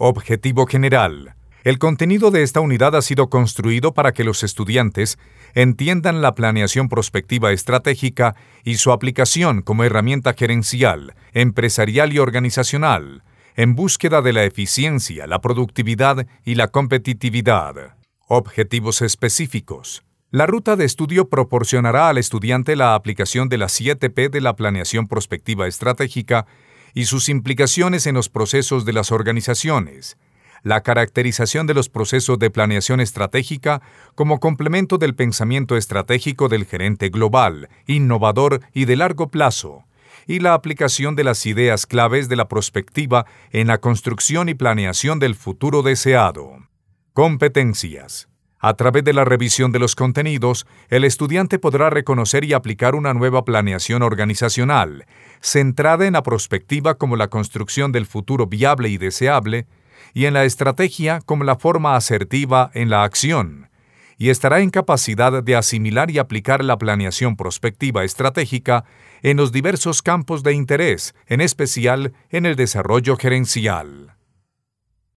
Objetivo general. El contenido de esta unidad ha sido construido para que los estudiantes entiendan la planeación prospectiva estratégica y su aplicación como herramienta gerencial, empresarial y organizacional, en búsqueda de la eficiencia, la productividad y la competitividad. Objetivos específicos. La ruta de estudio proporcionará al estudiante la aplicación de las 7 P de la planeación prospectiva estratégica y sus implicaciones en los procesos de las organizaciones, la caracterización de los procesos de planeación estratégica como complemento del pensamiento estratégico del gerente global, innovador y de largo plazo, y la aplicación de las ideas claves de la prospectiva en la construcción y planeación del futuro deseado. Competencias. A través de la revisión de los contenidos, el estudiante podrá reconocer y aplicar una nueva planeación organizacional, centrada en la prospectiva como la construcción del futuro viable y deseable, y en la estrategia como la forma asertiva en la acción, y estará en capacidad de asimilar y aplicar la planeación prospectiva estratégica en los diversos campos de interés, en especial en el desarrollo gerencial.